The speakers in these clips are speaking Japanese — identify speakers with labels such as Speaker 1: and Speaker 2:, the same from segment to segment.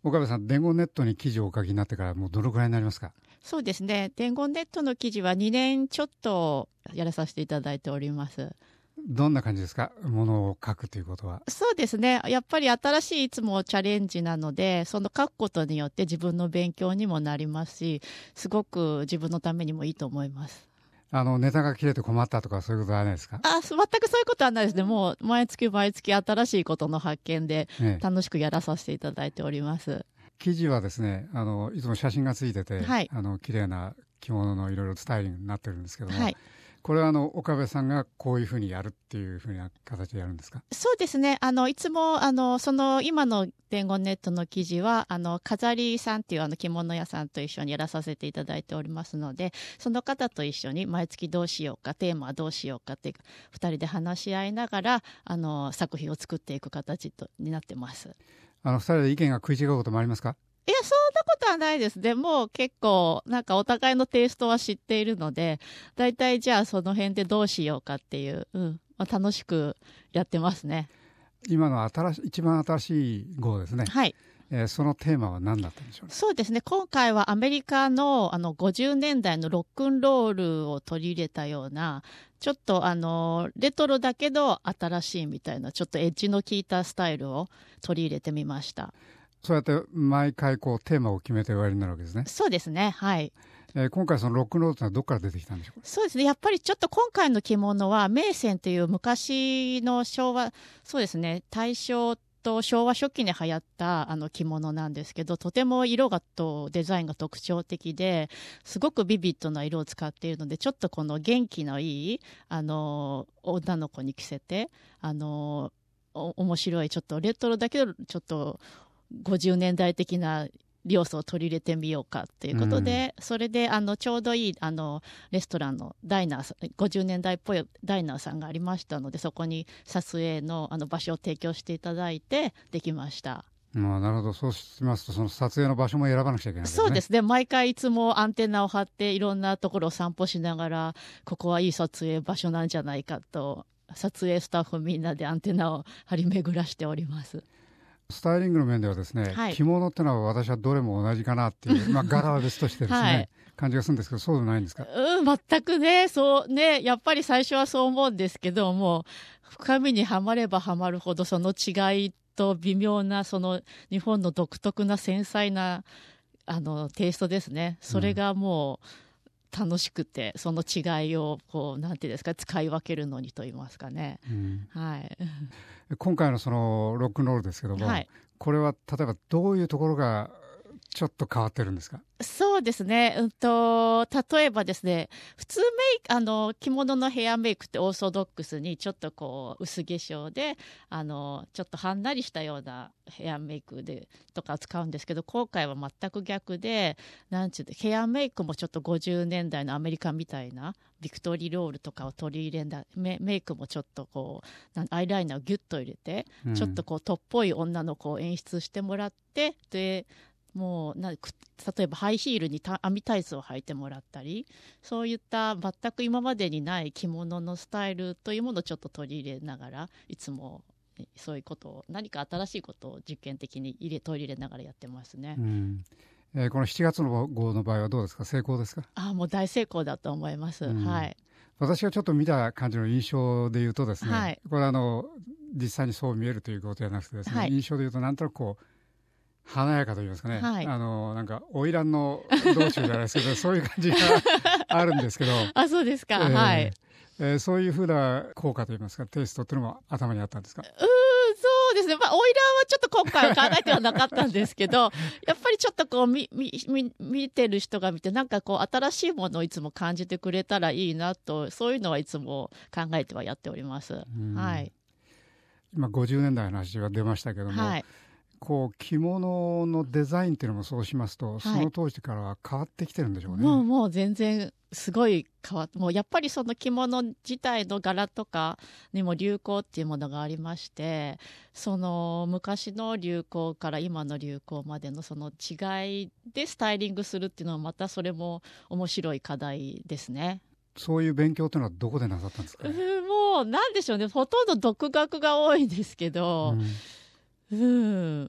Speaker 1: 岡部さん、伝言ネットに記事をお書きになってからもうどのくらいになりますか？
Speaker 2: そうですね。伝言ネットの記事は2年ちょっとやらさせていただいております。
Speaker 1: どんな感じですか、ものを書くということは。
Speaker 2: そうですね。やっぱり新しいいつもチャレンジなので、その書くことによって自分の勉強にもなりますし、すごく自分のためにもいいと思います。
Speaker 1: ネタが切れて困ったとかそういうことはないですか？
Speaker 2: 全くそういうことはないですね。もう毎月毎月新しいことの発見で楽しくやらさせていただいております。
Speaker 1: 記事はですね、いつも写真がついてて、
Speaker 2: はい、
Speaker 1: 綺麗な着物のいろいろスタイリングになってるんですけども、
Speaker 2: はい、
Speaker 1: これは岡部さんがこういうふうにやるっていうふうな形でやるんですか？
Speaker 2: そうですね。いつも、その今の伝言ネットの記事は、飾りさんっていう着物屋さんと一緒にやらさせていただいておりますので、その方と一緒に毎月どうしようか、テーマはどうしようかって、二人で話し合いながら、作品を作っていく形になってます。
Speaker 1: 二人で意見が食い違うこともありますか？
Speaker 2: いや、そんなことはないですね。もう結構、なんかお互いのテイストは知っているので、だいたいじゃあその辺でどうしようかっていう、楽しくやってますね。
Speaker 1: 今の一番新しい号ですね。
Speaker 2: はい。
Speaker 1: そのテーマは何だったんでしょうね。
Speaker 2: そうですね。今回はアメリカの50年代のロックンロールを取り入れたような、ちょっとレトロだけど新しいみたいな、ちょっとエッジの効いたスタイルを取り入れてみました。
Speaker 1: そうやって毎回テーマを決めておやりになるわけですね。
Speaker 2: そうですね。はい。
Speaker 1: 今回そのロックンロールというのはどこから出てきたんでしょうか？
Speaker 2: そうですね。やっぱりちょっと今回の着物は銘仙という昔の昭和、そうですね、大正と昭和初期に流行った着物なんですけど、とても色がとデザインが特徴的ですごくビビッドな色を使っているので、ちょっとこの元気のいい女の子に着せて面白い、ちょっとレトロだけどちょっと50年代的な要素を取り入れてみようかっていうことで、それでちょうどいいレストランのダイナー、50年代っぽいダイナーさんがありましたので、そこに撮影の場所を提供していただいてできました。
Speaker 1: なるほど。そうしますとその撮影の場所も選ばなくちゃいけないですね。
Speaker 2: そうですね。毎回いつもアンテナを張っていろんなところを散歩しながら、ここはいい撮影場所なんじゃないかと、撮影スタッフみんなでアンテナを張り巡らしております。
Speaker 1: スタイリングの面ではですね、着物ってのは私はどれも同じかなっていう、柄は別としてですね、感じがするんですけど、そうでもないんですか？
Speaker 2: 全くね、そうね、やっぱり最初はそう思うんですけども、深みにはまればはまるほどその違いと微妙なその日本の独特な繊細なテイストですね。それがもう楽しくて、その違いをなんていうんですか、使い分けるのにと言いますかね。はい。
Speaker 1: 今回のそのロックンロールですけども、これは例えばどういうところがちょっと変わってるんですか？
Speaker 2: そうですね。例えばですね、普通着物のヘアメイクってオーソドックスにちょっと薄化粧で、ちょっとはんなりしたようなヘアメイクとか使うんですけど、今回は全く逆で、ヘアメイクもちょっと50年代のアメリカみたいな、ビクトリーロールとかを取り入れた、メイクもちょっとアイライナーをギュッと入れて、ちょっとトッぽい女の子を演出してもらって、で、もう例えばハイヒールに網タイツを履いてもらったり、そういった全く今までにない着物のスタイルというものをちょっと取り入れながら、いつもそういうことを、何か新しいことを実験的に取り入れながらやってますね。
Speaker 1: この7月の号の場合はどうですか？成功ですか？
Speaker 2: もう大成功だと思います。はい。
Speaker 1: 私がちょっと見た感じの印象で言うとですね、これは実際にそう見えるということじゃなくてですね、印象で言うとなんとなく華やかと言いますかね、なんか花魁の道中じゃないですけどそういう感じがあるんですけど
Speaker 2: そうですか。はい。
Speaker 1: そういうふうな効果といいますかテイストっていうのも頭にあったんですか？
Speaker 2: そうですね。花魁はちょっと今回は考えてはなかったんですけどやっぱりちょっと見てる人が見て、なんか新しいものをいつも感じてくれたらいいなと、そういうのはいつも考えてはやっております。はい。
Speaker 1: 今50年代の話が出ましたけども、着物のデザインっていうのもそうしますと、その当時からは変わってきてるんでしょうね。
Speaker 2: もう全然すごい変わって、もうやっぱりその着物自体の柄とかにも流行っていうものがありまして、その昔の流行から今の流行までのその違いでスタイリングするっていうのはまたそれも面白い課題ですね。
Speaker 1: そういう勉強っていうのはどこでなさったんですかね？
Speaker 2: もうなんでしょうね、ほとんど独学が多いんですけど、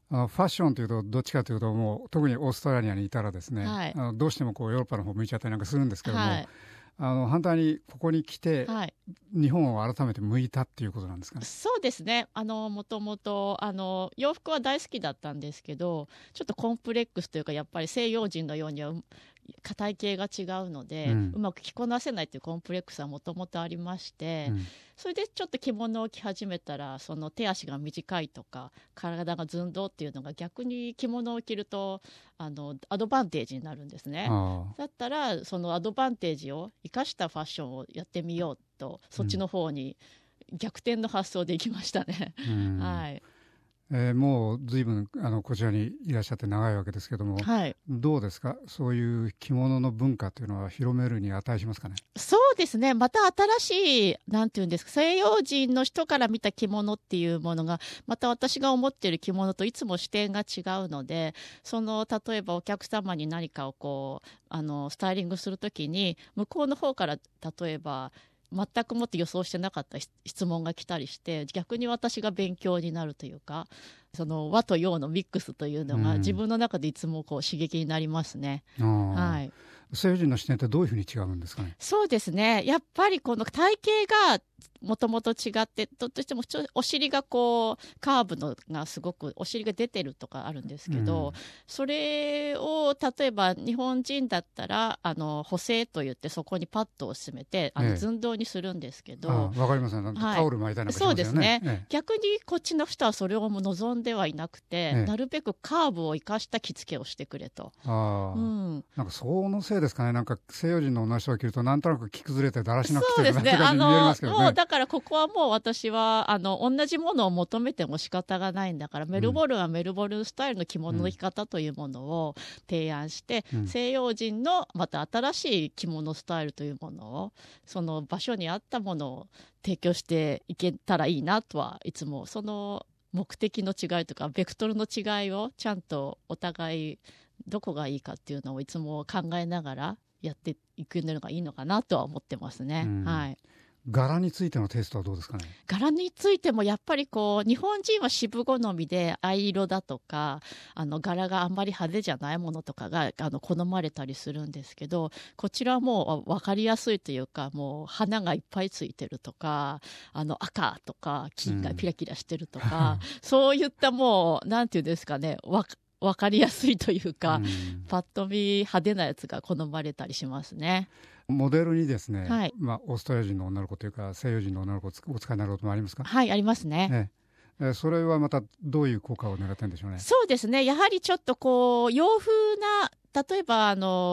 Speaker 1: ファッションというとどっちかというともう特にオーストラリアにいたらですね、はい、どうしてもこうヨーロッパの方向いちゃったりなんかするんですけども、はい、反対にここに来て、はい、日本を改めて向いたっていうことなんですかね。
Speaker 2: そうですね。もともと洋服は大好きだったんですけど、ちょっとコンプレックスというか、やっぱり西洋人のようには体型が違うので、うまく着こなせないというコンプレックスはもともとありまして、それでちょっと着物を着始めたら、その手足が短いとか体が寸胴っていうのが逆に着物を着るとアドバンテージになるんですね。だったらそのアドバンテージを生かしたファッションをやってみようと、そっちの方に逆転の発想でいきましたね。はい。
Speaker 1: もう随分こちらにいらっしゃって長いわけですけども、はい、どうですか、そういう着物の文化というのは広めるに値しますかね。
Speaker 2: そうですね、また新しいなんていうんですか、西洋人の人から見た着物っていうものがまた私が思っている着物といつも視点が違うので、例えばお客様に何かをこうスタイリングするときに向こうの方から例えば全くもって予想してなかった質問が来たりして、逆に私が勉強になるというか、その和と洋のミックスというのが自分の中でいつもこう刺激になりますね。はい、
Speaker 1: 西洋人の視点ってどういうふうに違うんですかね。
Speaker 2: そうですね、やっぱりこの体型がもともと違ってどうしてもお尻がこうカーブのがすごくお尻が出てるとかあるんですけど、それを例えば日本人だったら補正といってそこにパッドを締めて寸胴にするんですけど、
Speaker 1: わかりますね、タオル巻いたりなんかしますよね。
Speaker 2: そうですね、逆にこっちの人はそれを望んではいなくて、なるべくカーブを生かした着付けをしてくれと。
Speaker 1: なんかそのせいですかね。なんか西洋人の女の人が着るとなんとなく着崩れてだらしなく着てるなって感じに見えますけどね。
Speaker 2: もうだからここはもう私は同じものを求めても仕方がないんだから、メルボルンはメルボルンスタイルの着物の着方というものを提案して、西洋人のまた新しい着物スタイルというものをその場所に合ったものを提供していけたらいいなとは、いつもその目的の違いとかベクトルの違いをちゃんとお互いどこがいいかっていうのをいつも考えながらやっていくのがいいのかなとは思ってますね。はい。
Speaker 1: 柄についてのテイストはどうですかね。
Speaker 2: 柄についてもやっぱりこう日本人は渋好みで藍色だとか柄があんまり派手じゃないものとかが好まれたりするんですけど、こちらはもう分かりやすいというか、もう花がいっぱいついてるとか赤とか金がキラキラしてるとか、そういったもうなんていうんですかね、分かりやすいというか、パッと見派手なやつが好まれたりしますね。
Speaker 1: モデルにですね、はい、オーストラリア人の女の子というか西洋人の女の子をお使いになることもありますか。
Speaker 2: はい、ありますね。
Speaker 1: それはまたどういう効果を狙ってるんでしょうね。
Speaker 2: そうですね、やはりちょっとこう洋風な、例えば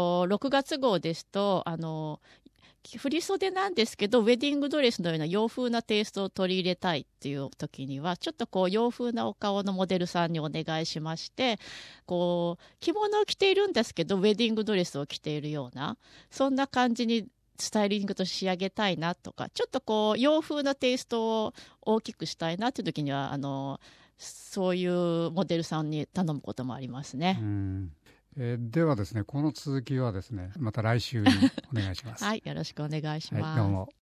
Speaker 2: 6月号ですと振り袖なんですけどウェディングドレスのような洋風なテイストを取り入れたいっていう時には、ちょっとこう洋風なお顔のモデルさんにお願いしまして、こう着物を着ているんですけどウェディングドレスを着ているような、そんな感じにスタイリングと仕上げたいなとか、ちょっとこう洋風なテイストを大きくしたいなという時にはそういうモデルさんに頼むこともありますね。
Speaker 1: ではですね、この続きはですねまた来週にお願いします。
Speaker 2: はい、よろしくお願いします。
Speaker 1: はい、どうも。